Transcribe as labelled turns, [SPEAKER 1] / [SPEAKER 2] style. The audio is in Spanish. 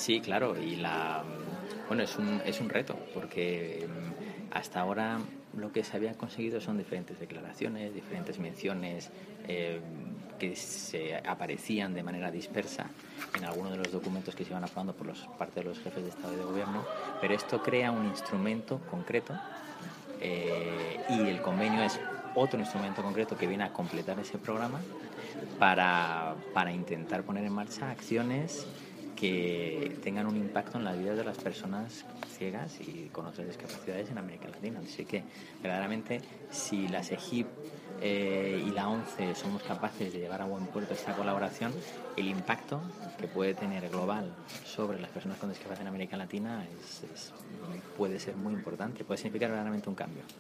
[SPEAKER 1] Sí, claro, bueno, es un reto, porque hasta ahora lo que se había conseguido son diferentes declaraciones, diferentes menciones que se aparecían de manera dispersa en algunos de los documentos que se iban aprobando por parte de los jefes de Estado y de Gobierno, pero esto crea un instrumento concreto y el convenio es otro instrumento concreto que viene a completar ese programa para intentar poner en marcha acciones que tengan un impacto en la vida de las personas ciegas y con otras discapacidades en América Latina. Así que, verdaderamente, si la SEGIP y la ONCE somos capaces de llevar a buen puerto esta colaboración, el impacto que puede tener global sobre las personas con discapacidad en América Latina puede ser muy importante, puede significar verdaderamente un cambio.